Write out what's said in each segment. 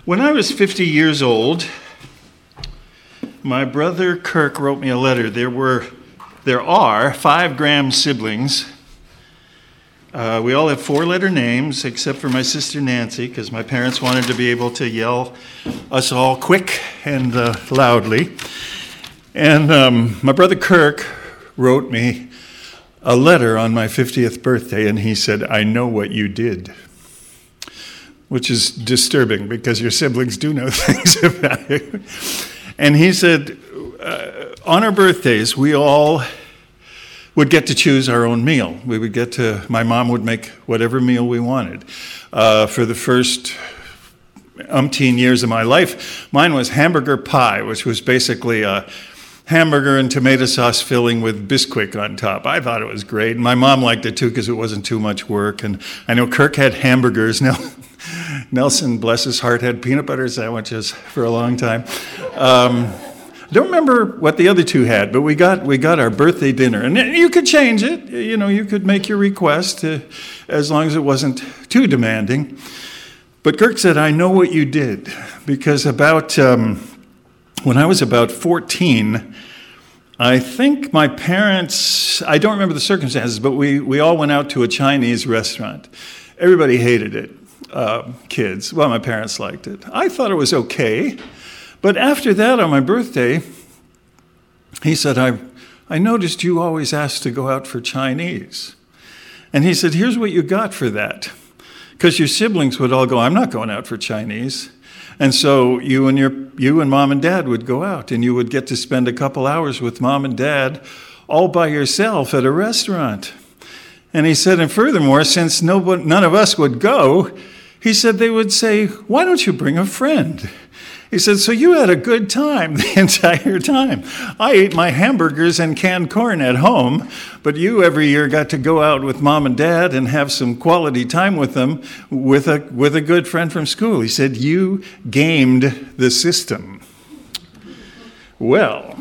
When I was 50 years old, my brother Kirk wrote me a letter. There are 5 Graham siblings. We all have 4-letter names, except for my sister Nancy, because my parents wanted to be able to yell us all quick and loudly. And my brother Kirk wrote me a letter on my 50th birthday, and he said, "I know what you did," which is disturbing because your siblings do know things about you. And he said, on our birthdays, we all would get to choose our own meal. My mom would make whatever meal we wanted. For the first umpteen years of my life, mine was hamburger pie, which was basically a hamburger and tomato sauce filling with Bisquick on top. I thought it was great. My mom liked it too because it wasn't too much work. And I know Kirk had hamburgers. Nelson, bless his heart, had peanut butter sandwiches for a long time. I don't remember what the other two had, but we got our birthday dinner. And you could change it. You could make your request as long as it wasn't too demanding. But Kirk said, "I know what you did," because when I was about 14, I think my parents, I don't remember the circumstances, but we all went out to a Chinese restaurant. Everybody hated it, kids. Well, my parents liked it. I thought it was okay. But after that, on my birthday, he said, I noticed you always asked to go out for Chinese. And he said, "Here's what you got for that." Because your siblings would all go, "I'm not going out for Chinese." And so you and mom and dad would go out, and you would get to spend a couple hours with mom and dad all by yourself at a restaurant. And he said, and furthermore, since none of us would go, he said they would say, "Why don't you bring a friend?" He said, "So you had a good time the entire time. I ate my hamburgers and canned corn at home, but you every year got to go out with mom and dad and have some quality time with them with a good friend from school." He said, "You gamed the system." Well,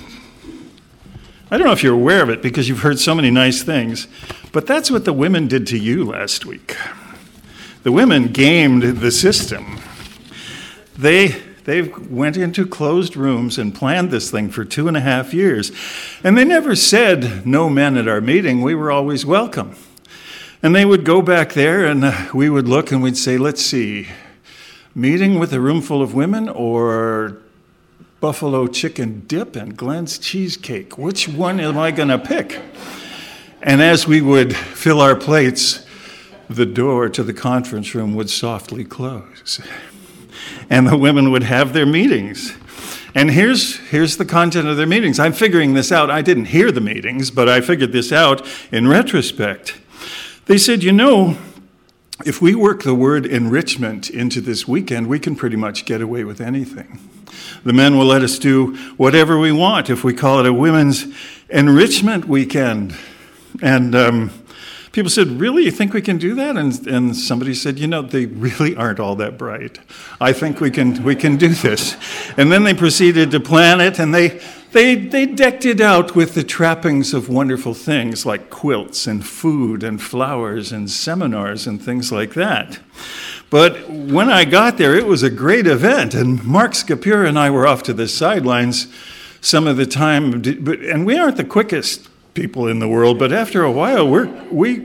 I don't know if you're aware of it because you've heard so many nice things, but that's what the women did to you last week. The women gamed the system. They went into closed rooms and planned this thing for 2.5 years. And they never said, "No men at our meeting." We were always welcome. And they would go back there and we would look and we'd say, "Let's see, meeting with a room full of women or buffalo chicken dip and Glenn's cheesecake? Which one am I going to pick?" And as we would fill our plates, the door to the conference room would softly close. And the women would have their meetings. And here's the content of their meetings. I'm figuring this out. I didn't hear the meetings, but I figured this out in retrospect. They said, if we work the word enrichment into this weekend, we can pretty much get away with anything. The men will let us do whatever we want if we call it a women's enrichment weekend. And people said, "Really, you think we can do that?" And somebody said, "They really aren't all that bright. I think we can do this." And then they proceeded to plan it, and they decked it out with the trappings of wonderful things like quilts and food and flowers and seminars and things like that. But when I got there, it was a great event, and Mark Scapura and I were off to the sidelines some of the time, and we aren't the quickest people in the world, but after a while, we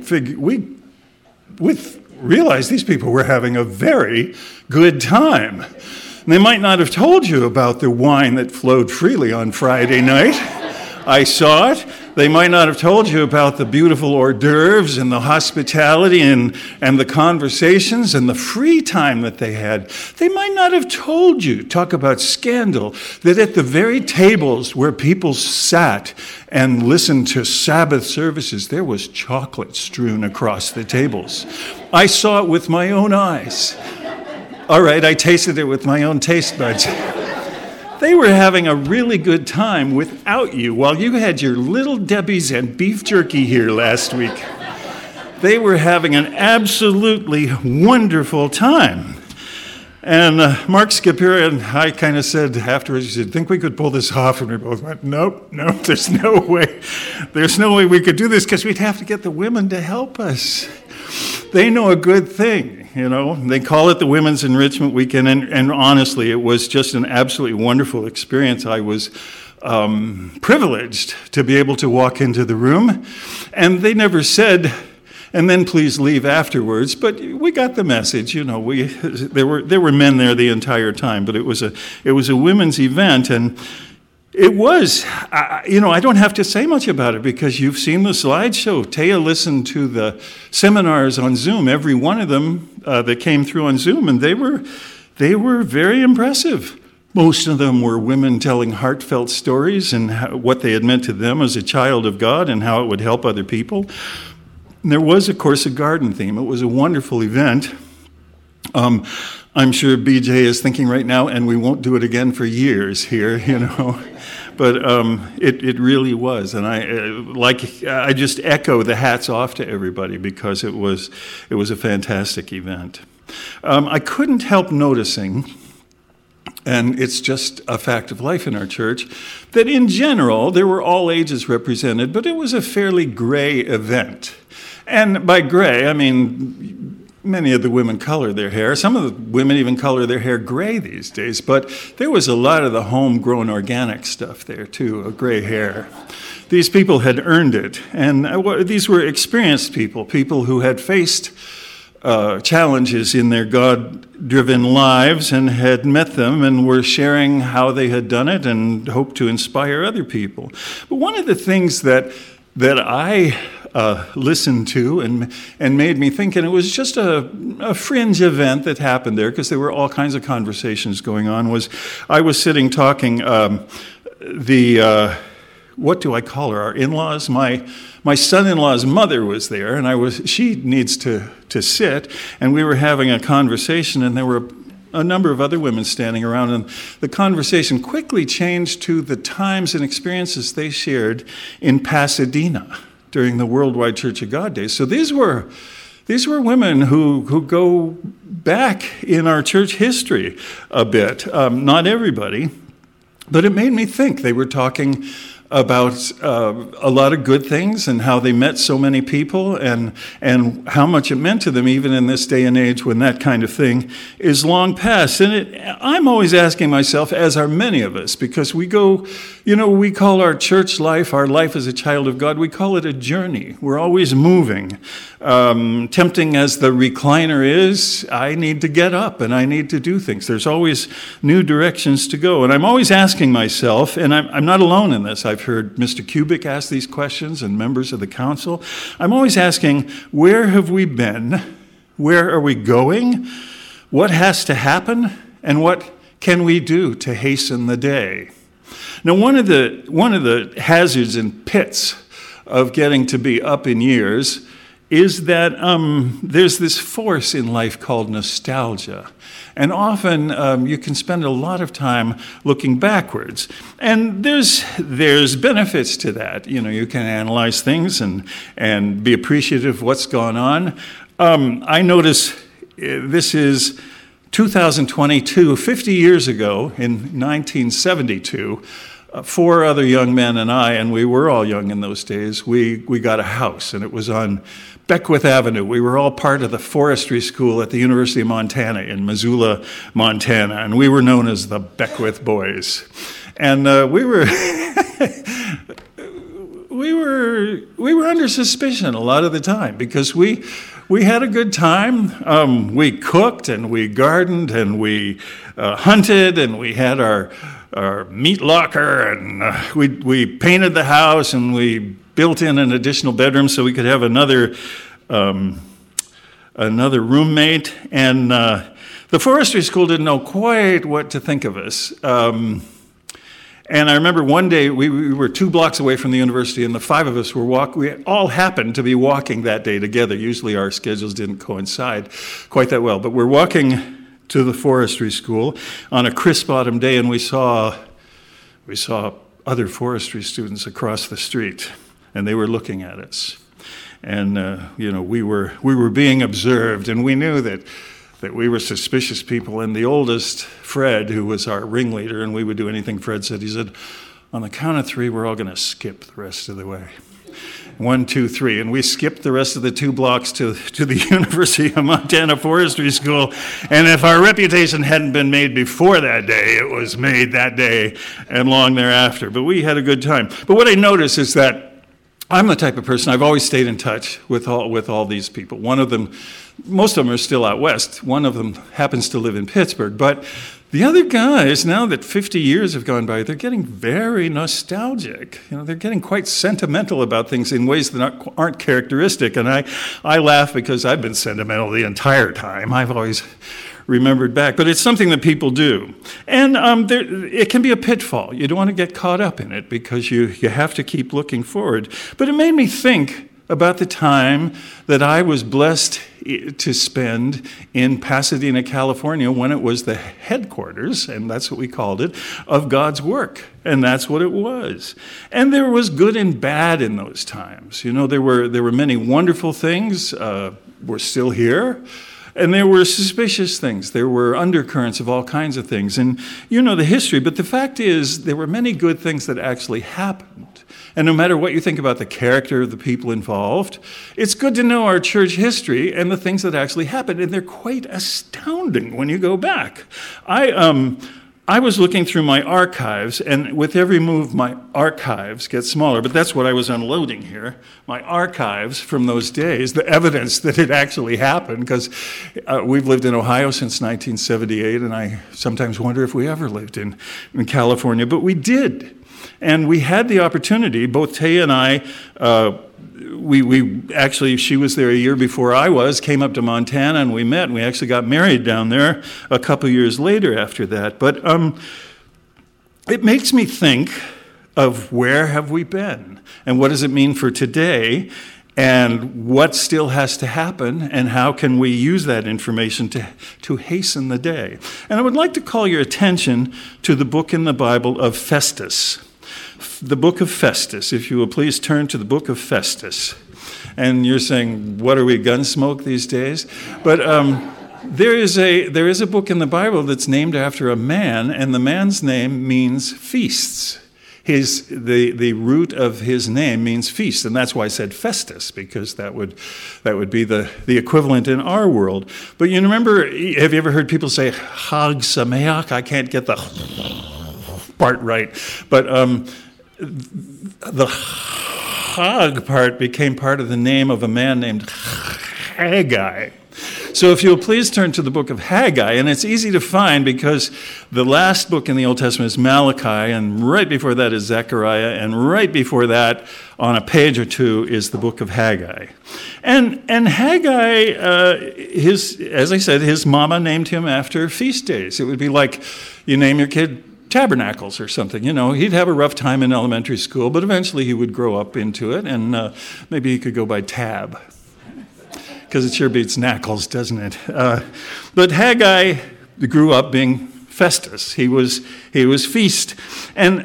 realized these people were having a very good time. And they might not have told you about the wine that flowed freely on Friday night. I saw it. They might not have told you about the beautiful hors d'oeuvres and the hospitality and the conversations and the free time that they had. They might not have told you, talk about scandal, that at the very tables where people sat and listened to Sabbath services, there was chocolate strewn across the tables. I saw it with my own eyes. All right, I tasted it with my own taste buds. They were having a really good time without you while you had your Little Debbie's and beef jerky here last week. They were having an absolutely wonderful time. And Mark Scapura and I kind of said afterwards, he said, "Think we could pull this off?" And we both went, nope, there's no way. There's no way we could do this because we'd have to get the women to help us. they know a good thing, you know. They call it the Women's Enrichment Weekend, and honestly, it was just an absolutely wonderful experience. I was privileged to be able to walk into the room, and they never said, and then please leave afterwards, but we got the message, you know. There were men there the entire time, but it was a women's event, and it was, I don't have to say much about it because you've seen the slideshow. Taya listened to the seminars on Zoom, every one of them that came through on Zoom, and they were very impressive. Most of them were women telling heartfelt stories and what they had meant to them as a child of God and how it would help other people. And there was, of course, a garden theme. It was a wonderful event. I'm sure BJ is thinking right now, and we won't do it again for years here, you know. But it really was, and I just echo the hats off to everybody because it was a fantastic event. I couldn't help noticing, and it's just a fact of life in our church, that in general there were all ages represented, but it was a fairly gray event. And by gray, I mean many of the women color their hair. Some of the women even color their hair gray these days, but there was a lot of the homegrown organic stuff there too, of gray hair. These people had earned it, and these were experienced people who had faced challenges in their God-driven lives and had met them and were sharing how they had done it and hoped to inspire other people. But one of the things that I listened to and made me think, and it was just a fringe event that happened there because there were all kinds of conversations going on, was I was sitting talking, what do I call her, our in-laws? My son-in-law's mother was there, and she needs to sit, and we were having a conversation, and there were a number of other women standing around, and the conversation quickly changed to the times and experiences they shared in Pasadena during the Worldwide Church of God days. So these were women who go back in our church history a bit. Not everybody, but it made me think. They were talking about a lot of good things and how they met so many people and how much it meant to them even in this day and age when that kind of thing is long past. And I'm always asking myself, as are many of us, because we go, we call our church life, our life as a child of God, we call it a journey. We're always moving. Tempting as the recliner is, I need to get up and I need to do things. There's always new directions to go. And I'm always asking myself, and I'm not alone in this, I've heard Mr. Kubik ask these questions and members of the council. I'm always asking, where have we been? Where are we going? What has to happen? And what can we do to hasten the day? Now, one of the hazards and pits of getting to be up in years is that there's this force in life called nostalgia. And often you can spend a lot of time looking backwards. And there's benefits to that. You can analyze things and be appreciative of what's gone on. I notice this is 2022, 50 years ago, in 1972, 4 other young men and I, and we were all young in those days, we got a house, and it was on Beckwith Avenue. We were all part of the forestry school at the University of Montana in Missoula, Montana, and we were known as the Beckwith Boys. And we were under suspicion a lot of the time because we had a good time. We cooked and we gardened and we hunted and we had our meat locker and we painted the house and we built in an additional bedroom so we could have another roommate. And the forestry school didn't know quite what to think of us. And I remember one day we were 2 blocks away from the university, and the 5 of us we all happened to be walking that day together. Usually our schedules didn't coincide quite that well, but we're walking to the forestry school on a crisp autumn day, and we saw other forestry students across the street, and they were looking at us. And we were being observed, and we knew that we were suspicious people. And the oldest, Fred, who was our ringleader, and we would do anything Fred said, he said, on the count of 3, we're all going to skip the rest of the way. 1, 2, 3. And we skipped the rest of the 2 blocks to the University of Montana Forestry School. And if our reputation hadn't been made before that day, it was made that day and long thereafter. But we had a good time. But what I noticed is that I'm the type of person, I've always stayed in touch with all these people. One of them, most of them are still out west. One of them happens to live in Pittsburgh. But the other guys, now that 50 years have gone by, they're getting very nostalgic. They're getting quite sentimental about things in ways that aren't characteristic. And I laugh because I've been sentimental the entire time. I've always remembered back. But it's something that people do. And it can be a pitfall. You don't want to get caught up in it because you have to keep looking forward. But it made me think about the time that I was blessed to spend in Pasadena, California, when it was the headquarters, and that's what we called it, of God's work. And that's what it was. And there was good and bad in those times. There were many wonderful things. We're still here. And there were suspicious things. There were undercurrents of all kinds of things. And you know the history, but the fact is there were many good things that actually happened. And no matter what you think about the character of the people involved, it's good to know our church history and the things that actually happened. And they're quite astounding when you go back. I was looking through my archives, and with every move, my archives get smaller. But that's what I was unloading here, my archives from those days, the evidence that it actually happened, because we've lived in Ohio since 1978, and I sometimes wonder if we ever lived in California. But we did. And we had the opportunity, both Taya and I, we actually, she was there a year before I was, came up to Montana and we met, and we actually got married down there a couple years later after that. But it makes me think of where have we been and what does it mean for today and what still has to happen and how can we use that information to hasten the day. And I would like to call your attention to the book in the Bible of Festus. The book of Festus, if you will please turn to the book of Festus. And you're saying, what are we, Gunsmoke these days? But there is a book in the Bible that's named after a man, and the man's name means feasts. The root of his name means feast, and that's why I said Festus, because that would be the equivalent in our world. But you remember, have you ever heard people say Chag Sameach? I can't get the part right, but the Chag part became part of the name of a man named Haggai. So if you'll please turn to the book of Haggai, and it's easy to find because the last book in the Old Testament is Malachi, and right before that is Zechariah, and right before that, on a page or two, is the book of Haggai. And Haggai, as I said, his mama named him after feast days. It would be like you name your kid Tabernacles or something. He'd have a rough time in elementary school, but eventually he would grow up into it, and maybe he could go by Tab, because it sure beats Knackles, doesn't it? But Haggai grew up being Festus. He was feast, and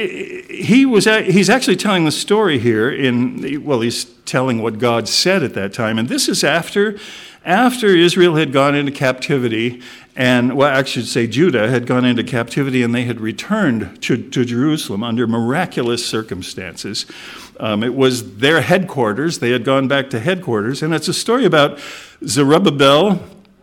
he's actually telling the story here he's telling what God said at that time, and this is after Israel had gone into captivity, and, I should say Judah had gone into captivity, and they had returned to Jerusalem under miraculous circumstances. It was their headquarters. They had gone back to headquarters, and it's a story about Zerubbabel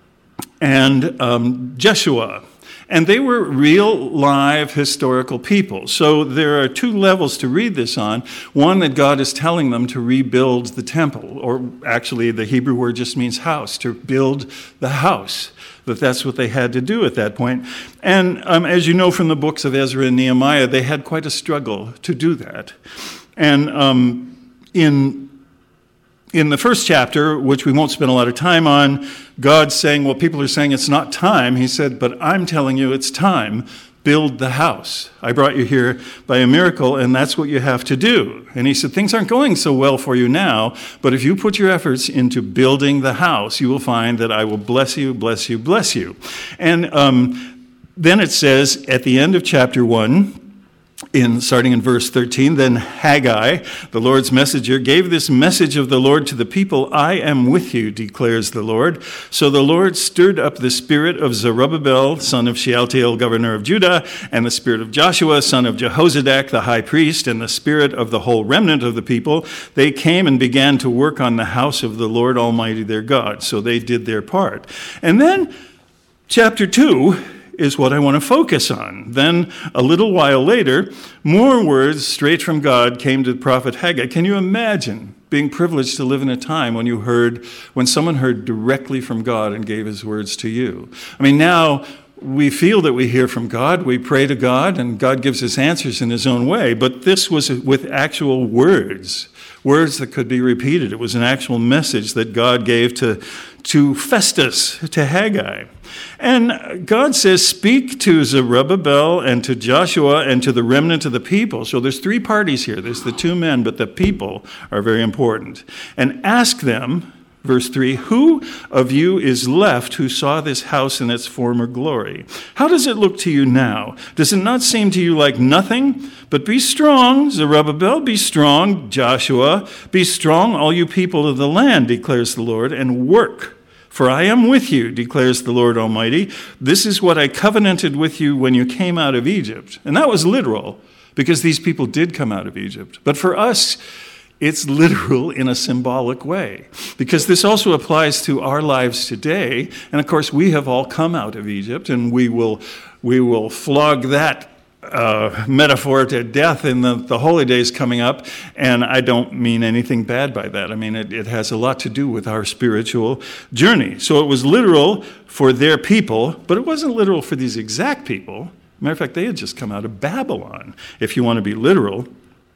and Jeshua. And they were real, live, historical people. So there are two levels to read this on. One, that God is telling them to rebuild the temple, or actually the Hebrew word just means house, to build the house. That's what they had to do at that point. And as you know from the books of Ezra and Nehemiah, they had quite a struggle to do that. And in the first chapter, which we won't spend a lot of time on, God's saying, well, people are saying it's not time. He said, but I'm telling you it's time. Build the house. I brought you here by a miracle, and that's what you have to do. And he said, things aren't going so well for you now, but if you put your efforts into building the house, you will find that I will bless you, bless you, bless you. And then it says at the end of chapter 1, starting in verse 13, then Haggai, the Lord's messenger, gave this message of the Lord to the people, I am with you, declares the Lord. So the Lord stirred up the spirit of Zerubbabel, son of Shealtiel, governor of Judah, and the spirit of Joshua, son of Jehozadak, the high priest, and the spirit of the whole remnant of the people. They came and began to work on the house of the Lord Almighty their God. So they did their part. And then chapter 2 is what I want to focus on. Then, a little while later, more words straight from God came to the prophet Haggai. Can you imagine being privileged to live in a time when someone heard directly from God and gave his words to you? I mean, now we feel that we hear from God, we pray to God, and God gives us answers in his own way, but this was with actual words that could be repeated. It was an actual message that God gave to Festus, to Haggai. And God says, speak to Zerubbabel and to Joshua and to the remnant of the people. So there's three parties here. There's the two men, but the people are very important. And ask them, verse 3, who of you is left who saw this house in its former glory? How does it look to you now? Does it not seem to you like nothing? But be strong, Zerubbabel, be strong, Joshua, be strong, all you people of the land, declares the Lord, and work. For I am with you, declares the Lord Almighty. This is what I covenanted with you when you came out of Egypt. And that was literal, because these people did come out of Egypt. But for us, it's literal in a symbolic way, because this also applies to our lives today. And of course, we have all come out of Egypt, and we will flog that metaphor to death in the holy days coming up, and I don't mean anything bad by that. I mean, it has a lot to do with our spiritual journey. So it was literal for their people, but it wasn't literal for these exact people. Matter of fact, they had just come out of Babylon, if you want to be literal.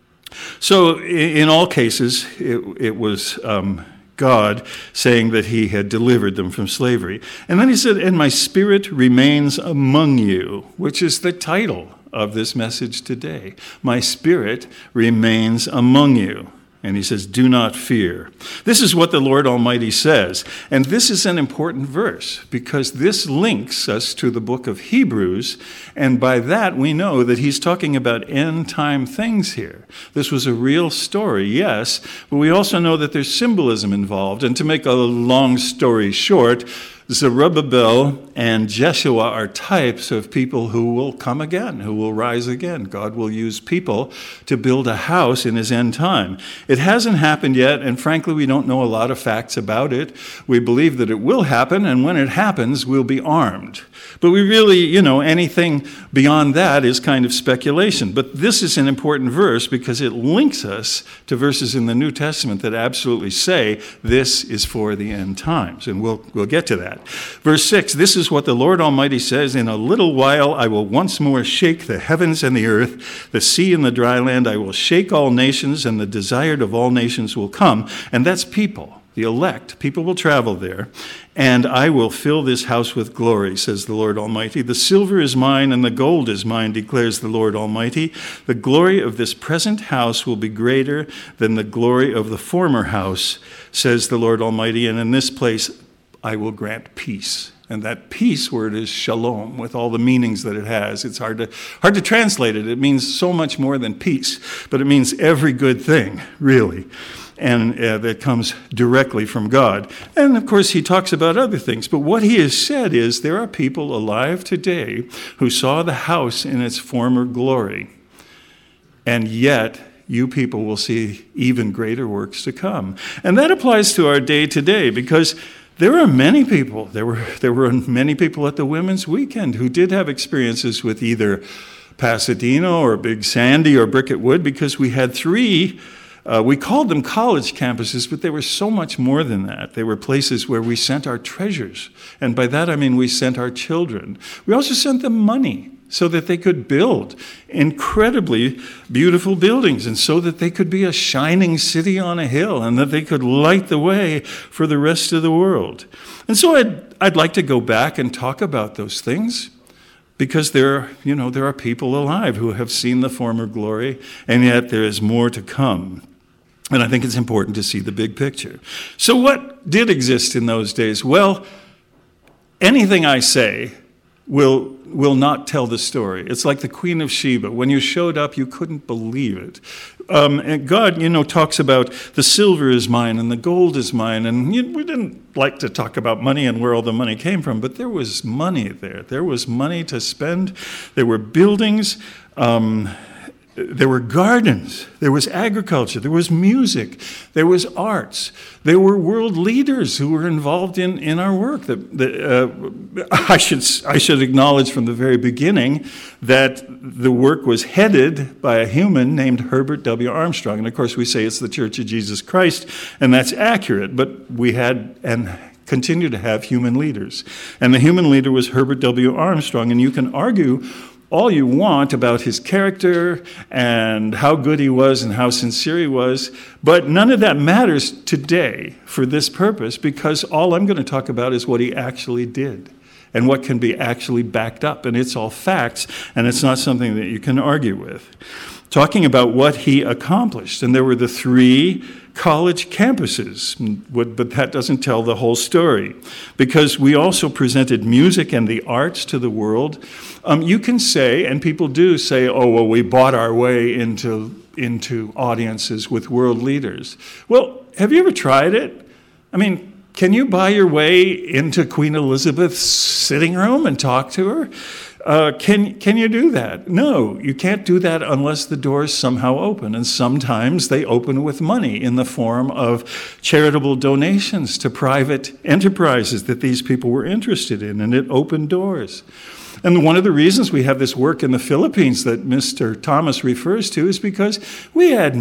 So in all cases, it was God saying that he had delivered them from slavery. And then he said, and my spirit remains among you, which is the title of this message today. My spirit remains among you. And he says, do not fear. This is what the Lord Almighty says. And this is an important verse because this links us to the book of Hebrews. And by that, we know that he's talking about end time things here. This was a real story, yes, but we also know that there's symbolism involved. And to make a long story short, Zerubbabel and Jeshua are types of people who will come again, who will rise again. God will use people to build a house in his end time. It hasn't happened yet, and frankly, we don't know a lot of facts about it. We believe that it will happen, and when it happens, we'll be armed. But we really, anything beyond that is kind of speculation. But this is an important verse because it links us to verses in the New Testament that absolutely say this is for the end times, and we'll get to that. Verse 6, this is what the Lord Almighty says, in a little while I will once more shake the heavens and the earth, the sea and the dry land. I will shake all nations, and the desired of all nations will come. And that's people, the elect. People will travel there. And I will fill this house with glory, says the Lord Almighty. The silver is mine and the gold is mine, declares the Lord Almighty. The glory of this present house will be greater than the glory of the former house, says the Lord Almighty. And in this place I will grant peace. And that peace word is shalom, with all the meanings that it has. It's hard to translate it. It means so much more than peace, but it means every good thing, really. And that comes directly from God. And of course, he talks about other things. But what he has said is there are people alive today who saw the house in its former glory. And yet, you people will see even greater works to come. And that applies to our day today because there are many people. There were many people at the Women's Weekend who did have experiences with either Pasadena or Big Sandy or Bricket Wood, because we had three. We called them college campuses, but they were so much more than that. They were places where we sent our treasures. And by that, I mean we sent our children. We also sent them money so that they could build incredibly beautiful buildings and so that they could be a shining city on a hill and that they could light the way for the rest of the world. And so I'd like to go back and talk about those things, because there are people alive who have seen the former glory, and yet there is more to come. And I think it's important to see the big picture. So what did exist in those days? Well, anything I say will not tell the story. It's like the Queen of Sheba. When you showed up, you couldn't believe it. And God, talks about the silver is mine and the gold is mine. And we didn't like to talk about money and where all the money came from, but there was money there. There was money to spend. There were buildings. There were gardens, there was agriculture, there was music, there was arts, there were world leaders who were involved in our work. I should acknowledge from the very beginning that the work was headed by a human named Herbert W. Armstrong. And of course we say it's the Church of Jesus Christ, and that's accurate, but we had and continue to have human leaders. And the human leader was Herbert W. Armstrong, and you can argue all you want about his character and how good he was and how sincere he was, but none of that matters today for this purpose, because all I'm going to talk about is what he actually did and what can be actually backed up, and it's all facts, and it's not something that you can argue with. Talking about what he accomplished, and there were the 3 college campuses, but that doesn't tell the whole story, because we also presented music and the arts to the world. You can say, and people do say, oh, well, we bought our way into audiences with world leaders. Well, have you ever tried it? I mean, can you buy your way into Queen Elizabeth's sitting room and talk to her? Can you do that? No, you can't do that unless the doors somehow open. And sometimes they open with money in the form of charitable donations to private enterprises that these people were interested in, and it opened doors. And one of the reasons we have this work in the Philippines that Mr. Thomas refers to is because we had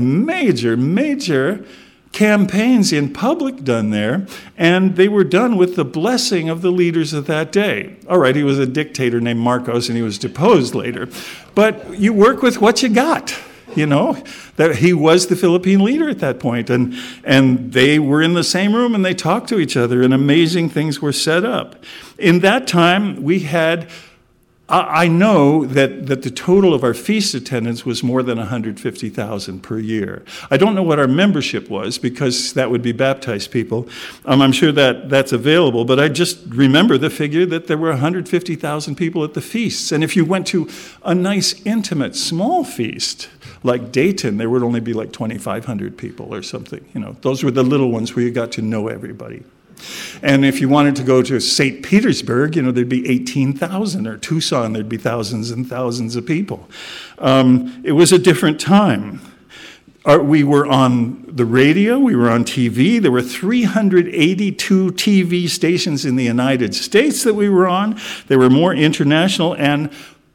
major campaigns in public done there, and they were done with the blessing of the leaders of that day. All right, he was a dictator named Marcos, and he was deposed later. But you work with what you got, that he was the Philippine leader at that point, and they were in the same room, and they talked to each other, and amazing things were set up. In that time, we had I know that the total of our feast attendance was more than 150,000 per year. I don't know what our membership was, because that would be baptized people. I'm sure that's available, but I just remember the figure that there were 150,000 people at the feasts. And if you went to a nice, intimate, small feast, like Dayton, there would only be like 2,500 people or something. Those were the little ones where you got to know everybody. And if you wanted to go to St. Petersburg, there'd be 18,000, or Tucson, there'd be thousands and thousands of people. It was a different time. We were on the radio, we were on TV. There were 382 TV stations in the United States that we were on. There were more international and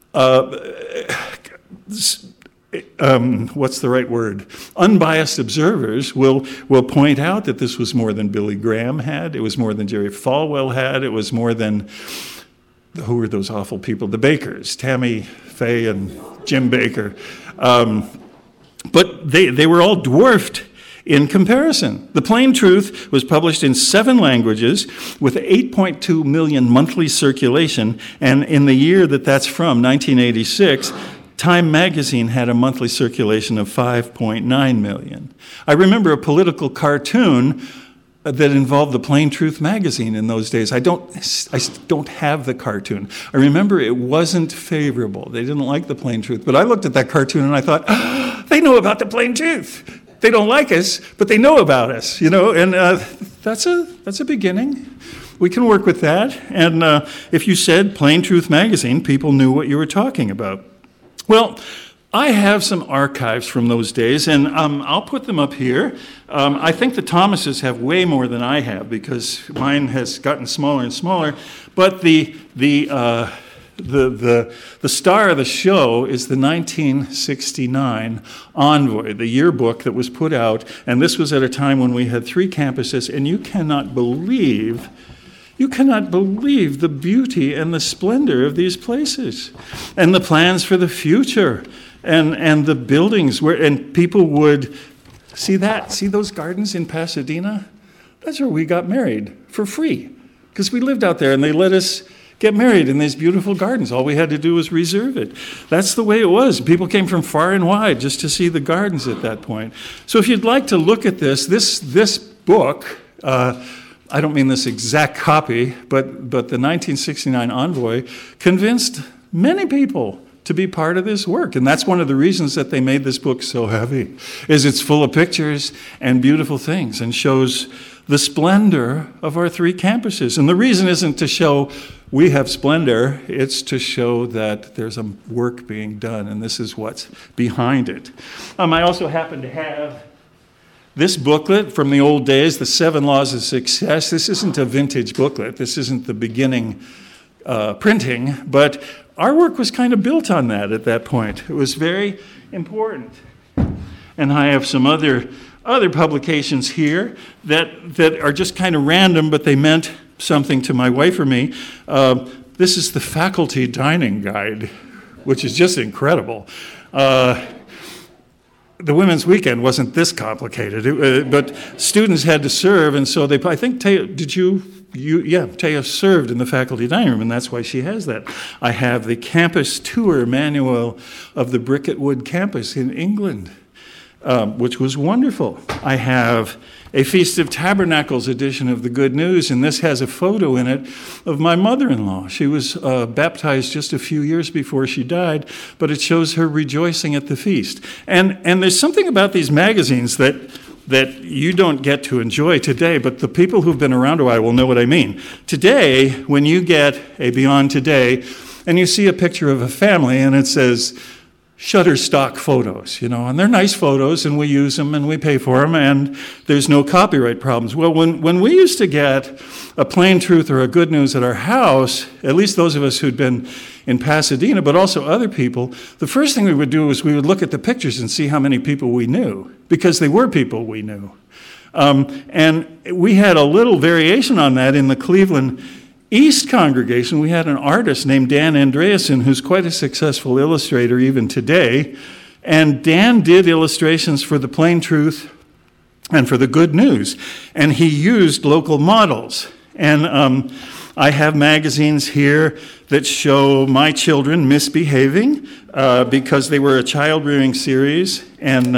what's the right word? Unbiased observers will point out that this was more than Billy Graham had. It was more than Jerry Falwell had. It was more than, who were those awful people? The Bakers, Tammy Faye and Jim Baker. But they were all dwarfed in comparison. The Plain Truth was published in 7 languages with 8.2 million monthly circulation, and in the year that's from, 1986, Time magazine had a monthly circulation of 5.9 million. I remember a political cartoon that involved the Plain Truth magazine in those days. I don't have the cartoon. I remember it wasn't favorable. They didn't like the Plain Truth. But I looked at that cartoon and I thought, they know about the Plain Truth. They don't like us, but they know about us, and that's a beginning. We can work with that. And if you said Plain Truth magazine, people knew what you were talking about. Well, I have some archives from those days, and I'll put them up here. I think the Thomases have way more than I have, because mine has gotten smaller and smaller. But the star of the show is the 1969 Envoy, the yearbook that was put out, and this was at a time when we had 3 campuses, and you cannot believe the beauty and the splendor of these places, and the plans for the future, and the buildings and people would see those gardens in Pasadena. That's where we got married for free, because we lived out there, and they let us get married in these beautiful gardens. All we had to do was reserve it. That's the way it was. People came from far and wide just to see the gardens at that point. So if you'd like to look at this book I don't mean this exact copy, but the 1969 envoy convinced many people to be part of this work. And that's one of the reasons that they made this book so heavy, is it's full of pictures and beautiful things and shows the splendor of our 3 campuses. And the reason isn't to show we have splendor, it's to show that there's a work being done, and this is what's behind it. I also happen to have this booklet from the old days, The 7 Laws of Success. This isn't a vintage booklet. This isn't the beginning printing, but our work was kind of built on that at that point. It was very important. And I have some other publications here that are just kind of random, but they meant something to my wife or me. This is the Faculty Dining Guide, which is just incredible. The Women's Weekend wasn't this complicated, but students had to serve, and so I think Taya, Taya served in the faculty dining room, and that's why she has that. I have the campus tour manual of the Bricket Wood campus in England, which was wonderful. I have a Feast of Tabernacles edition of the Good News, and this has a photo in it of my mother-in-law. She was baptized just a few years before she died, but it shows her rejoicing at the feast. And there's something about these magazines that you don't get to enjoy today, but the people who've been around a while will know what I mean. Today, when you get a Beyond Today, and you see a picture of a family, and it says, Shutterstock photos, and they're nice photos, and we use them, and we pay for them, and there's no copyright problems. Well, when we used to get a Plain Truth or a Good News at our house, at least those of us who'd been in Pasadena, but also other people, the first thing we would do is we would look at the pictures and see how many people we knew, because they were people we knew. And we had a little variation on that in the Cleveland East congregation. We had an artist named Dan Andreasen, who's quite a successful illustrator even today. And Dan did illustrations for the Plain Truth and for the Good News. And he used local models. And I have magazines here that show my children misbehaving because they were a child rearing series. And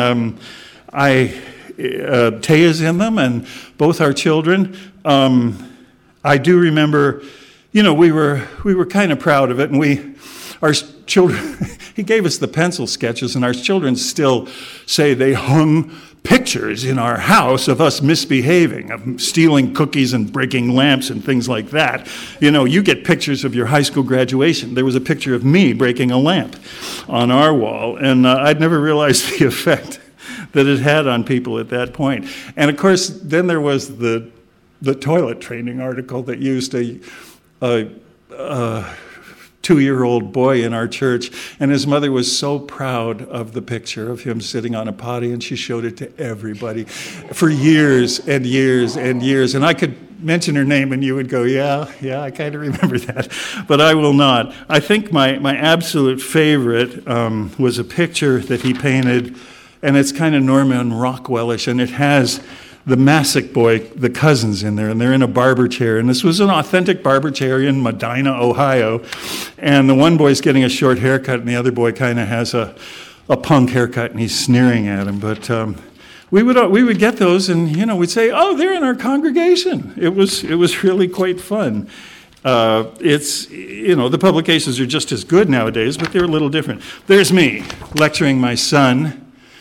Taya's in them, and both our children. I do remember, we were kind of proud of it, and our children, he gave us the pencil sketches, and our children still say they hung pictures in our house of us misbehaving, of stealing cookies and breaking lamps and things like that. You get pictures of your high school graduation. There was a picture of me breaking a lamp on our wall, and I'd never realized the effect that it had on people at that point. And of course, then there was the toilet training article that used a 2-year-old boy in our church, and his mother was so proud of the picture of him sitting on a potty, and she showed it to everybody for years and years and years. And I could mention her name, and you would go, yeah, I kind of remember that, but I will not. I think my absolute favorite was a picture that he painted, and it's kind of Norman Rockwellish, and it has the Masick boy, the cousins in there, and they're in a barber chair. And this was an authentic barber chair in Medina, Ohio. And the one boy's getting a short haircut, and the other boy kind of has a punk haircut, and he's sneering at him. But we would get those, and we'd say, "Oh, they're in our congregation." It was really quite fun. The publications are just as good nowadays, but they're a little different. There's me lecturing my son.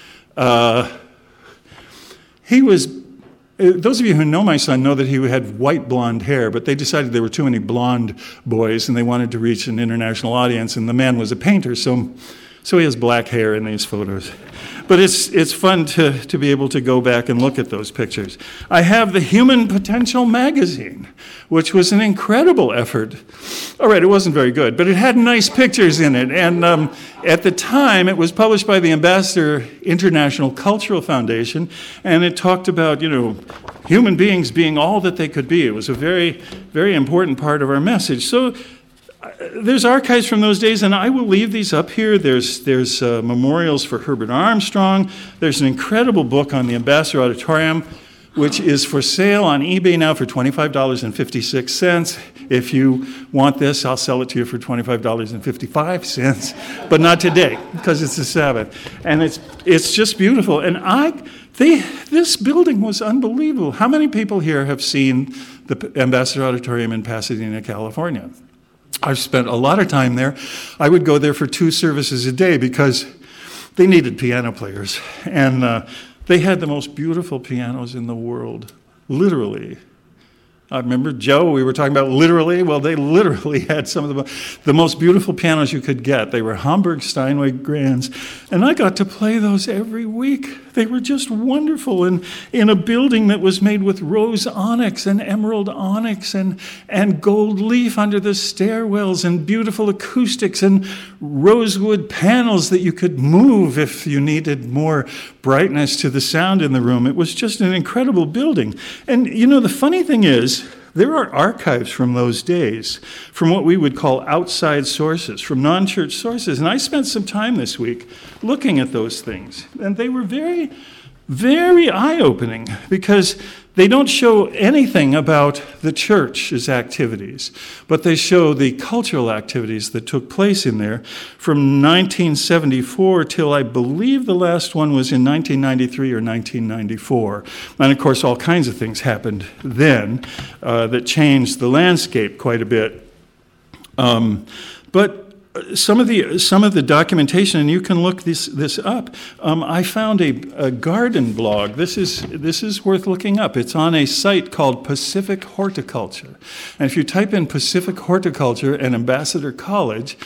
He was. Those of you who know my son know that he had white blonde hair, but they decided there were too many blonde boys, and they wanted to reach an international audience, and the man was a painter, so he has black hair in these photos. But it's fun to be able to go back and look at those pictures. I have the Human Potential magazine, which was an incredible effort. All right, it wasn't very good, but it had nice pictures in it. And at the time, it was published by the Ambassador International Cultural Foundation, and it talked about, human beings being all that they could be. It was a very, very important part of our message. So there's archives from those days, and I will leave these up here. There's memorials for Herbert Armstrong. There's an incredible book on the Ambassador Auditorium, which is for sale on eBay now for $25.56. If you want this, I'll sell it to you for $25.55, but not today, because it's the Sabbath. And it's just beautiful. And this building was unbelievable. How many people here have seen the Ambassador Auditorium in Pasadena, California. I've spent a lot of time there. I would go there for 2 services a day because they needed piano players. And they had the most beautiful pianos in the world, literally. I remember Joe, we were talking about literally. Well, they literally had some of the most beautiful pianos you could get. They were Hamburg Steinway Grands, and I got to play those every week. They were just wonderful, and in a building that was made with rose onyx and emerald onyx and gold leaf under the stairwells and beautiful acoustics and rosewood panels that you could move if you needed more brightness to the sound in the room. It was just an incredible building. And you know, the funny thing is, there are archives from those days, from what we would call outside sources, from non-church sources. And I spent some time this week looking at those things. And they were very, very eye-opening because they don't show anything about the church's activities, but they show the cultural activities that took place in there from 1974 till I believe the last one was in 1993 or 1994. And of course, all kinds of things happened then that changed the landscape quite a bit. But some of the documentation, and you can look this up. I found a garden blog. This is worth looking up. It's on a site called Pacific Horticulture, and if you type in Pacific Horticulture and Ambassador College,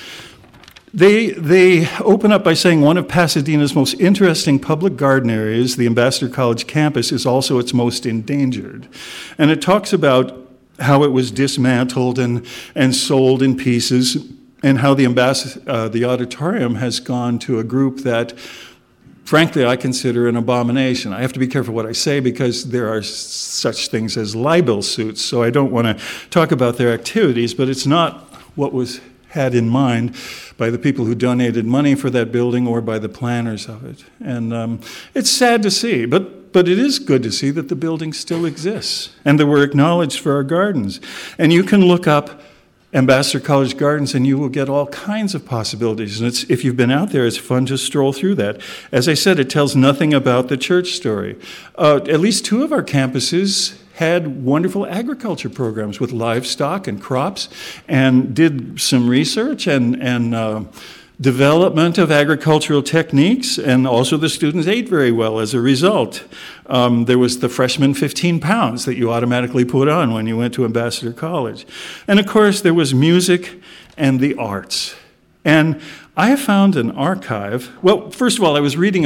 they open up by saying one of Pasadena's most interesting public garden areas, the Ambassador College campus, is also its most endangered, and it talks about how it was dismantled and sold in pieces, and how the auditorium has gone to a group that, frankly, I consider an abomination. I have to be careful what I say because there are such things as libel suits, so I don't want to talk about their activities, but it's not what was had in mind by the people who donated money for that building or by the planners of it. And it's sad to see, but it is good to see that the building still exists and that we're acknowledged for our gardens. And you can look up Ambassador College Gardens, and you will get all kinds of possibilities. And if you've been out there, it's fun to stroll through that. As I said, it tells nothing about the church story. At least 2 of our campuses had wonderful agriculture programs with livestock and crops, and did some research and development of agricultural techniques, and also the students ate very well as a result. There was the freshman 15 pounds that you automatically put on when you went to Ambassador College. And of course, there was music and the arts. And I have found an archive. Well, first of all, I was reading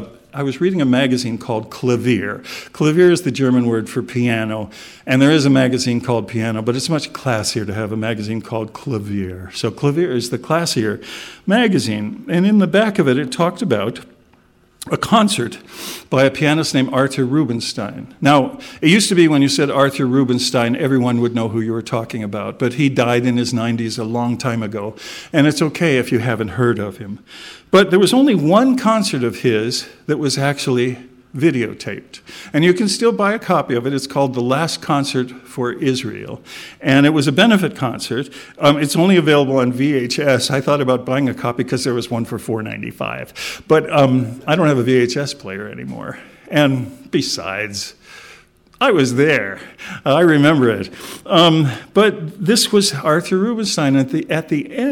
a magazine called Klavier. Klavier is the German word for piano, and there is a magazine called Piano, but it's much classier to have a magazine called Klavier. So Klavier is the classier magazine, and in the back of it, it talked about a concert by a pianist named Arthur Rubinstein. Now, it used to be when you said Arthur Rubinstein, everyone would know who you were talking about, but he died in his 90s a long time ago, and it's okay if you haven't heard of him. But there was only one concert of his that was actually videotaped, and you can still buy a copy of it. It's called The Last Concert for Israel, and it was a benefit concert. It's only available on VHS. I thought about buying a copy because there was one for $4.95, but I don't have a VHS player anymore, and besides, I was there. I remember it. But this was Arthur Rubinstein. At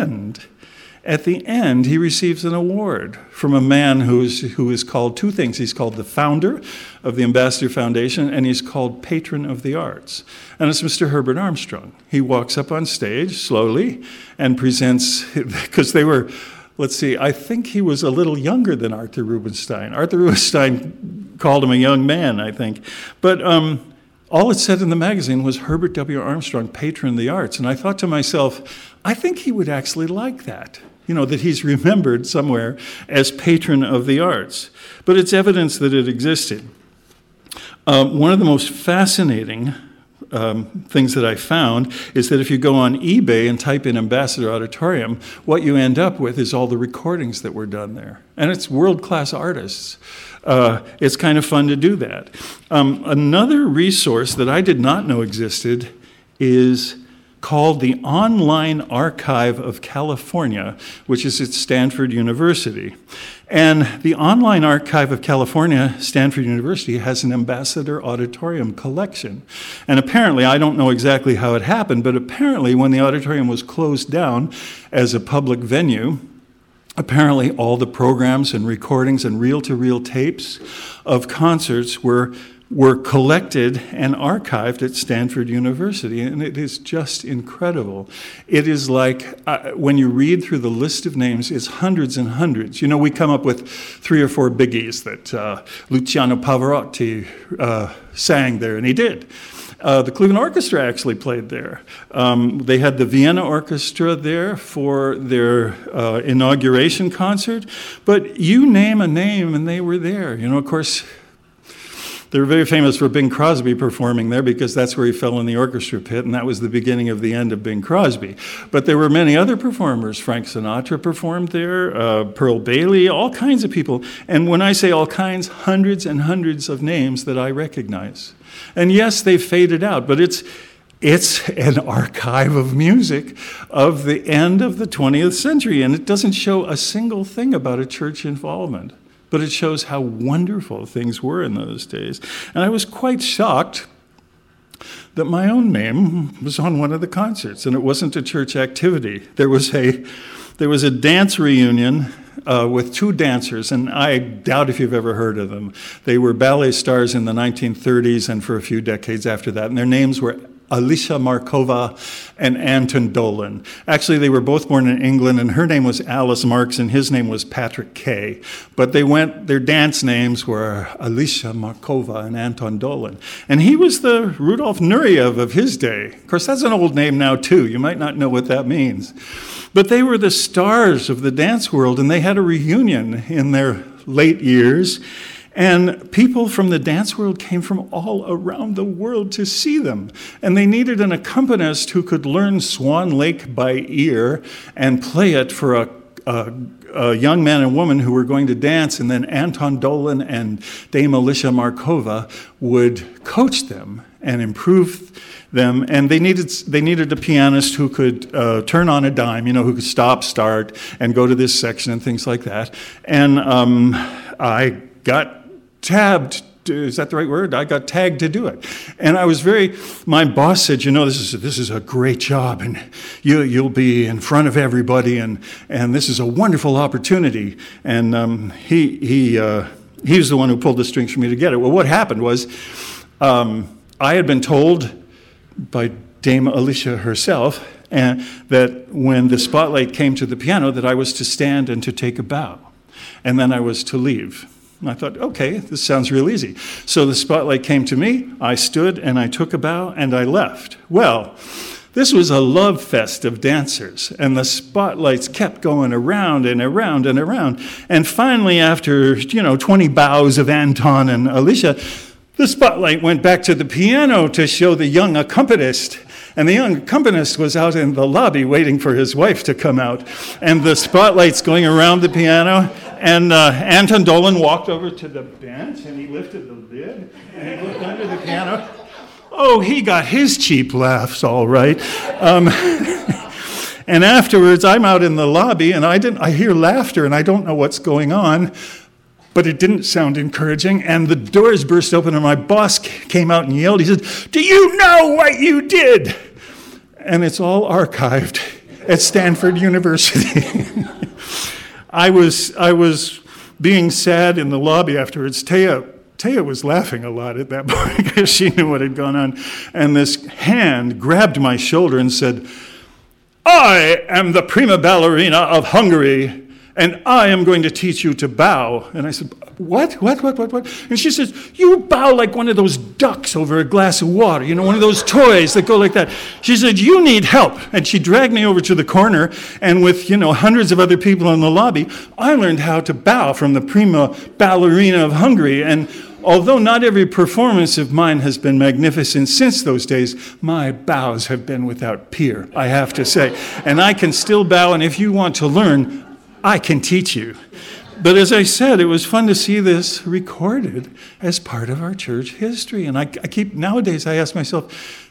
the end, he receives an award from a man who is called 2 things. He's called the founder of the Ambassador Foundation, and he's called patron of the arts. And it's Mr. Herbert Armstrong. He walks up on stage slowly and presents, because they were, I think he was a little younger than Arthur Rubinstein. Arthur Rubinstein called him a young man, I think. But all it said in the magazine was Herbert W. Armstrong, patron of the arts. And I thought to myself, I think he would actually like that. That he's remembered somewhere as patron of the arts. But it's evidence that it existed. One of the most fascinating things that I found is that if you go on eBay and type in Ambassador Auditorium, what you end up with is all the recordings that were done there. And it's world-class artists. It's kind of fun to do that. Another resource that I did not know existed is called the Online Archive of California, which is at Stanford University. And the Online Archive of California, Stanford University, has an Ambassador Auditorium collection. And apparently, I don't know exactly how it happened, but apparently when the auditorium was closed down as a public venue, apparently all the programs and recordings and reel-to-reel tapes of concerts were collected and archived at Stanford University, and it is just incredible. It is like, when you read through the list of names, it's hundreds and hundreds. You know, we come up with 3 or 4 biggies that Luciano Pavarotti sang there, and he did. The Cleveland Orchestra actually played there. They had the Vienna Orchestra there for their inauguration concert, but you name a name and they were there. You know, of course, they were very famous for Bing Crosby performing there because that's where he fell in the orchestra pit, and that was the beginning of the end of Bing Crosby. But there were many other performers. Frank Sinatra performed there, Pearl Bailey, all kinds of people. And when I say all kinds, hundreds and hundreds of names that I recognize. And yes, they've faded out, but it's an archive of music of the end of the 20th century, and it doesn't show a single thing about a church involvement. But it shows how wonderful things were in those days. And I was quite shocked that my own name was on one of the concerts, and it wasn't a church activity. There was a dance reunion with 2 dancers, and I doubt if you've ever heard of them. They were ballet stars in the 1930s and for a few decades after that, and their names were Alicia Markova and Anton Dolan. Actually, they were both born in England, and her name was Alice Marks, and his name was Patrick Kay. But their dance names were Alicia Markova and Anton Dolan. And he was the Rudolf Nureyev of his day. Of course, that's an old name now, too. You might not know what that means. But they were the stars of the dance world, and they had a reunion in their late years. And people from the dance world came from all around the world to see them. And they needed an accompanist who could learn Swan Lake by ear and play it for a young man and woman who were going to dance. And then Anton Dolan and Dame Alicia Markova would coach them and improve them. And they needed a pianist who could turn on a dime, who could stop, start, and go to this section and things like that. And I got tabbed, is that the right word? I got tagged to do it. And my boss said, this is a great job, and you'll be in front of everybody, and this is a wonderful opportunity. And he was the one who pulled the strings for me to get it. Well, what happened was I had been told by Dame Alicia herself that when the spotlight came to the piano that I was to stand and to take a bow, and then I was to leave. And I thought, okay, this sounds real easy. So the spotlight came to me, I stood, and I took a bow, and I left. Well, this was a love fest of dancers, and the spotlights kept going around and around and around. And finally, after, 20 bows of Anton and Alicia, the spotlight went back to the piano to show the young accompanist. And the young accompanist was out in the lobby waiting for his wife to come out. And the spotlight's going around the piano. And Anton Dolan walked over to the bench, and he lifted the lid, and he looked under the piano. Oh, he got his cheap laughs, all right. And afterwards, I'm out in the lobby, and I hear laughter, and I don't know what's going on. But it didn't sound encouraging, and the doors burst open, and my boss came out and yelled. He said, "Do you know what you did?" And it's all archived at Stanford University. I was being sad in the lobby afterwards. Taya was laughing a lot at that point because she knew what had gone on. And this hand grabbed my shoulder and said, "I am the prima ballerina of Hungary, and I am going to teach you to bow." And I said, What? And she says, "You bow like one of those ducks over a glass of water, one of those toys that go like that." She said, "You need help." And she dragged me over to the corner, and with, hundreds of other people in the lobby, I learned how to bow from the prima ballerina of Hungary. And although not every performance of mine has been magnificent since those days, my bows have been without peer, I have to say. And I can still bow, and if you want to learn, I can teach you. But as I said, it was fun to see this recorded as part of our church history. And nowadays I ask myself,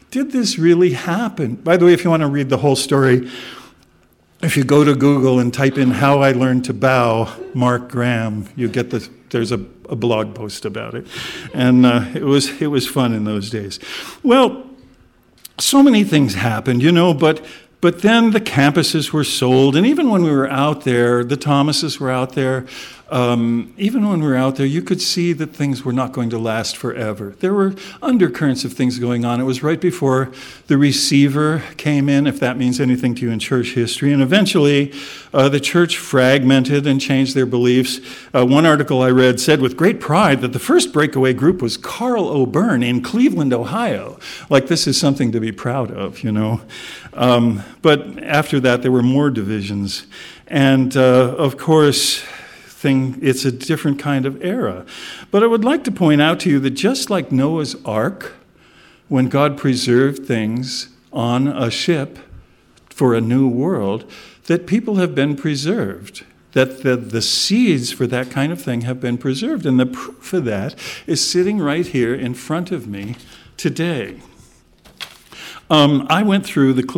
did this really happen? By the way, if you want to read the whole story, if you go to Google and type in "How I Learned to Bow," Mark Graham, you get there's a blog post about it. And it was fun in those days. Well, so many things happened, but then the campuses were sold, and even when we were out there, the Thomases were out there. Even when we were out there, you could see that things were not going to last forever. There were undercurrents of things going on. It was right before the receiver came in, if that means anything to you in church history. And eventually, the church fragmented and changed their beliefs. One article I read said with great pride that the first breakaway group was Carl O'Byrne in Cleveland, Ohio. Like, this is something to be proud of, But after that, there were more divisions. And, of course, it's a different kind of era. But I would like to point out to you that just like Noah's Ark, when God preserved things on a ship for a new world, that people have been preserved, that the seeds for that kind of thing have been preserved. And the proof of that is sitting right here in front of me today. I went through the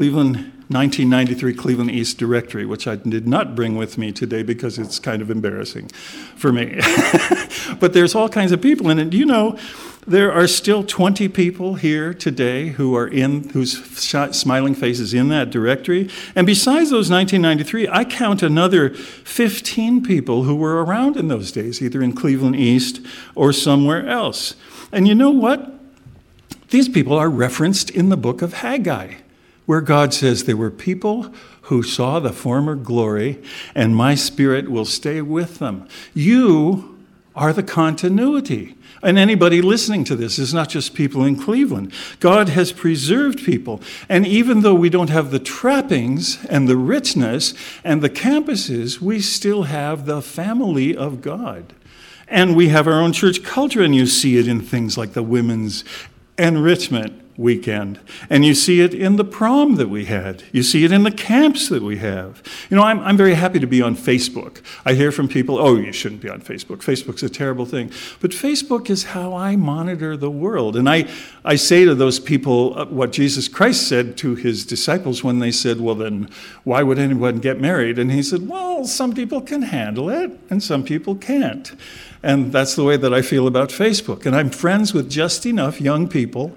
1993 Cleveland East directory, which I did not bring with me today because it's kind of embarrassing for me. But there's all kinds of people in it. There are still 20 people here today whose smiling face is in that directory. And besides those 1993, I count another 15 people who were around in those days, either in Cleveland East or somewhere else. And you know what? These people are referenced in the book of Haggai, where God says, there were people who saw the former glory, and my Spirit will stay with them. You are the continuity. And anybody listening to this is not just people in Cleveland. God has preserved people. And even though we don't have the trappings and the richness and the campuses, we still have the family of God. And we have our own church culture, and you see it in things like the women's enrichment weekend. And you see it in the prom that we had. You see it in the camps that we have. I'm very happy to be on Facebook. I hear from people, oh, you shouldn't be on Facebook. Facebook's a terrible thing. But Facebook is how I monitor the world. And I say to those people what Jesus Christ said to his disciples when they said, well, then why would anyone get married? And he said, well, some people can handle it and some people can't. And that's the way that I feel about Facebook. And I'm friends with just enough young people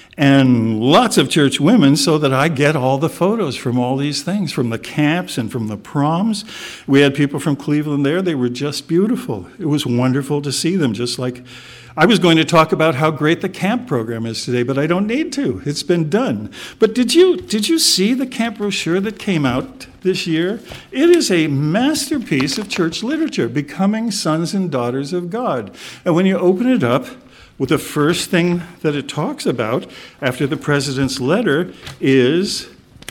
and lots of church women so that I get all the photos from all these things, from the camps and from the proms. We had people from Cleveland there. They were just beautiful. It was wonderful to see them, just like I was going to talk about how great the camp program is today, but I don't need to. It's been done. But did you see the camp brochure that came out this year? It is a masterpiece of church literature, Becoming Sons and Daughters of God. And when you open it up, well, the first thing that it talks about after the president's letter is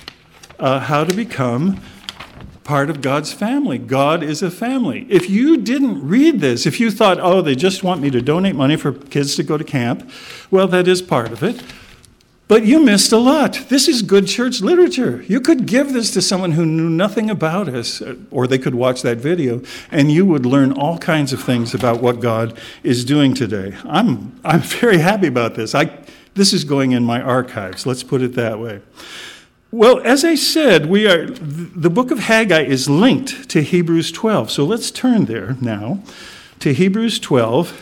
how to become part of God's family. God is a family. If you didn't read this, if you thought, oh, they just want me to donate money for kids to go to camp, well, that is part of it. But you missed a lot. This is good church literature. You could give this to someone who knew nothing about us, or they could watch that video, and you would learn all kinds of things about what God is doing today. I'm very happy about this. This is going in my archives. Let's put it that way. Well, as I said, the book of Haggai is linked to Hebrews 12. So let's turn there now to Hebrews 12.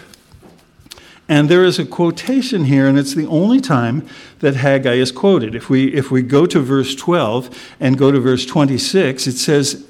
And there is a quotation here, and it's the only time that Haggai is quoted. If we go to verse 12 and go to verse 26, it says,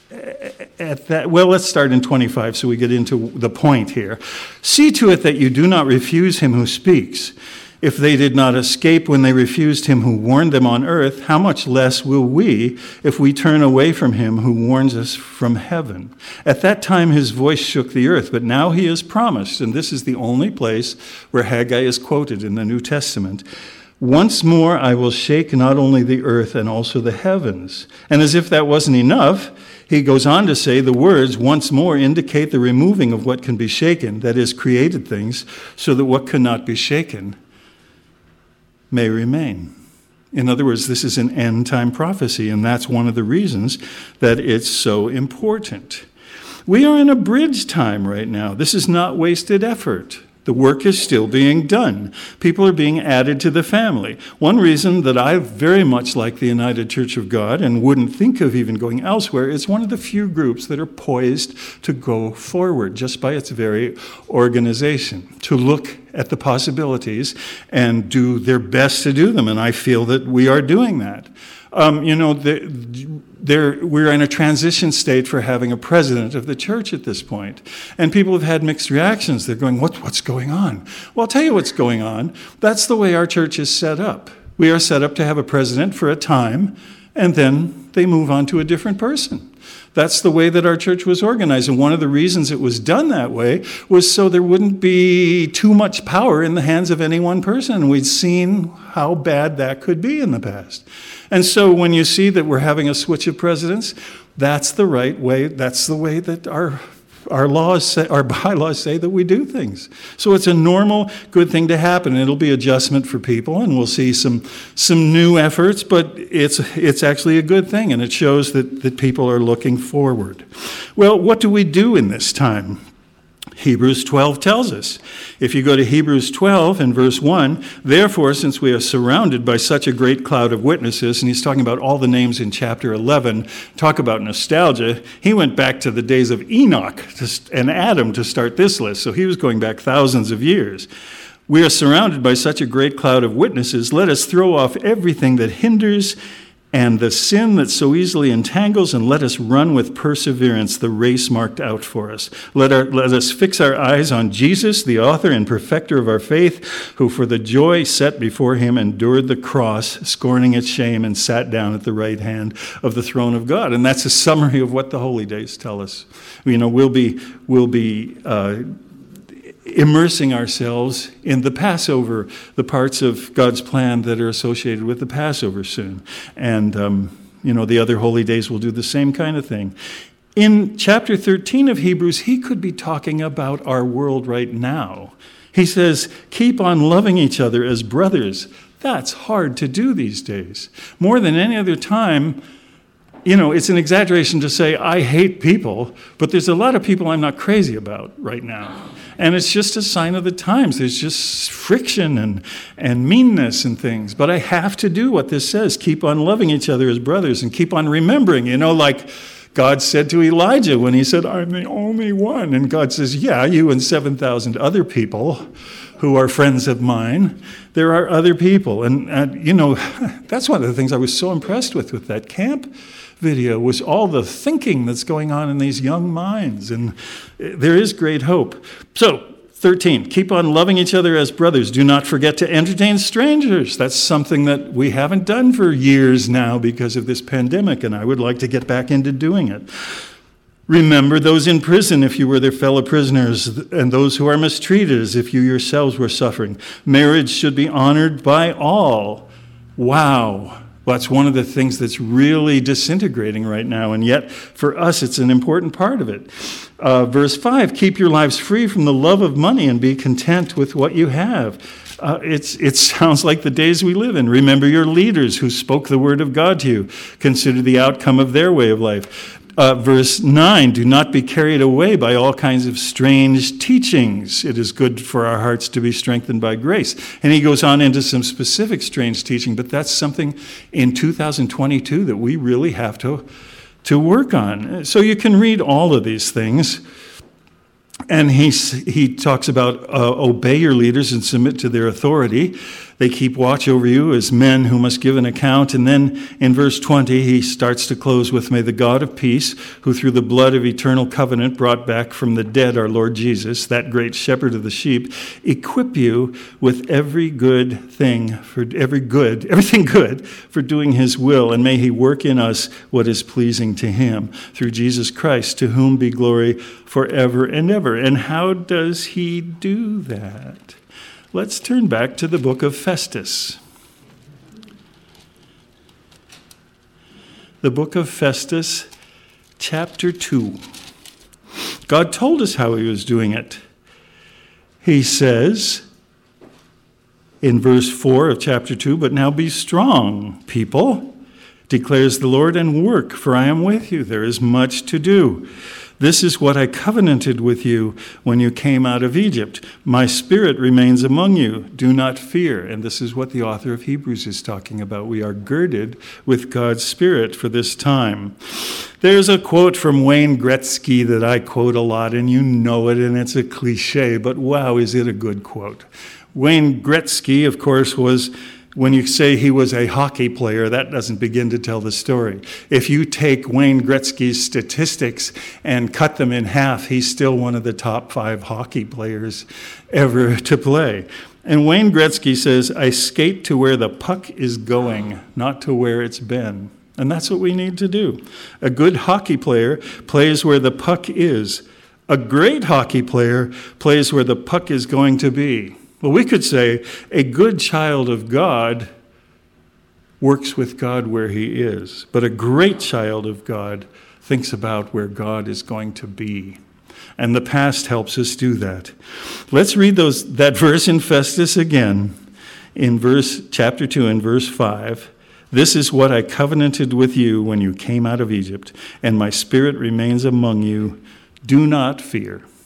let's start in 25 so we get into the point here. See to it that you do not refuse him who speaks. If they did not escape when they refused him who warned them on earth, how much less will we if we turn away from him who warns us from heaven? At that time his voice shook the earth, but now he has promised, and this is the only place where Haggai is quoted in the New Testament, once more I will shake not only the earth and also the heavens. And as if that wasn't enough, he goes on to say the words once more indicate the removing of what can be shaken, that is, created things, so that what cannot be shaken may remain. In other words, this is an end-time prophecy, and that's one of the reasons that it's so important. We are in a bridge time right now. This is not wasted effort. The work is still being done. People are being added to the family. One reason that I very much like the United Church of God and wouldn't think of even going elsewhere is one of the few groups that are poised to go forward just by its very organization, to look at the possibilities and do their best to do them. And I feel that we are doing that. We're in a transition state for having a president of the church at this point. And people have had mixed reactions. They're going, what's going on? Well, I'll tell you what's going on. That's the way our church is set up. We are set up to have a president for a time, and then they move on to a different person. That's the way that our church was organized. And one of the reasons it was done that way was so there wouldn't be too much power in the hands of any one person. And we'd seen how bad that could be in the past. And so when you see that we're having a switch of presidents, that's the right way. That's the way that our laws say, our bylaws say that we do things. So it's a normal, good thing to happen. It'll be adjustment for people, and we'll see some new efforts, but it's actually a good thing, and it shows that people are looking forward. Well, what do we do in this time? Hebrews 12 tells us. If you go to Hebrews 12 and verse 1, therefore, since we are surrounded by such a great cloud of witnesses, and he's talking about all the names in chapter 11, talk about nostalgia, he went back to the days of Enoch and Adam to start this list, so he was going back thousands of years. We are surrounded by such a great cloud of witnesses, let us throw off everything that hinders and the sin that so easily entangles, and let us run with perseverance the race marked out for us. Let us fix our eyes on Jesus, the author and perfecter of our faith, who for the joy set before him endured the cross, scorning its shame, and sat down at the right hand of the throne of God. And that's a summary of what the holy days tell us. We'll be immersing ourselves in the Passover, the parts of God's plan that are associated with the Passover soon. And, the other holy days will do the same kind of thing. In chapter 13 of Hebrews, he could be talking about our world right now. He says, keep on loving each other as brothers. That's hard to do these days. More than any other time, it's an exaggeration to say I hate people, but there's a lot of people I'm not crazy about right now. And it's just a sign of the times. There's just friction and meanness and things. But I have to do what this says. Keep on loving each other as brothers and keep on remembering. Like God said to Elijah when he said, I'm the only one. And God says, yeah, you and 7,000 other people who are friends of mine. There are other people. And that's one of the things I was so impressed with that camp video, was all the thinking that's going on in these young minds. And there is great hope. So, 13, keep on loving each other as brothers. Do not forget to entertain strangers. That's something that we haven't done for years now because of this pandemic, and I would like to get back into doing it. Remember those in prison if you were their fellow prisoners, and those who are mistreated as if you yourselves were suffering. Marriage should be honored by all. Wow. Well, that's one of the things that's really disintegrating right now, and yet for us it's an important part of it. Verse 5, keep your lives free from the love of money and be content with what you have. It sounds like the days we live in. Remember your leaders who spoke the word of God to you. Consider the outcome of their way of life. Verse 9, do not be carried away by all kinds of strange teachings. It is good for our hearts to be strengthened by grace. And he goes on into some specific strange teaching, but that's something in 2022 that we really have to work on. So you can read all of these things. And he talks about obey your leaders and submit to their authority. They keep watch over you as men who must give an account. And then in verse 20, he starts to close with, may the God of peace, who through the blood of eternal covenant brought back from the dead our Lord Jesus, that great shepherd of the sheep, equip you with everything good for doing his will. And may he work in us what is pleasing to him through Jesus Christ, to whom be glory forever and ever. And how does he do that? Let's turn back to the book of Festus. The book of Festus, chapter 2. God told us how he was doing it. He says in verse 4 of chapter 2, but now be strong, people, declares the Lord, and work, for I am with you. There is much to do. This is what I covenanted with you when you came out of Egypt. My spirit remains among you. Do not fear. And this is what the author of Hebrews is talking about. We are girded with God's Spirit for this time. There's a quote from Wayne Gretzky that I quote a lot, and you know it, and it's a cliche, but wow, is it a good quote. Wayne Gretzky, of course, was, when you say he was a hockey player, that doesn't begin to tell the story. If you take Wayne Gretzky's statistics and cut them in half, he's still one of the top 5 hockey players ever to play. And Wayne Gretzky says, I skate to where the puck is going, not to where it's been. And that's what we need to do. A good hockey player plays where the puck is. A great hockey player plays where the puck is going to be. Well, we could say a good child of God works with God where he is, but a great child of God thinks about where God is going to be. And the past helps us do that. Let's read that verse in Festus again in chapter 2 and verse 5. This is what I covenanted with you when you came out of Egypt, and my spirit remains among you. Do not fear.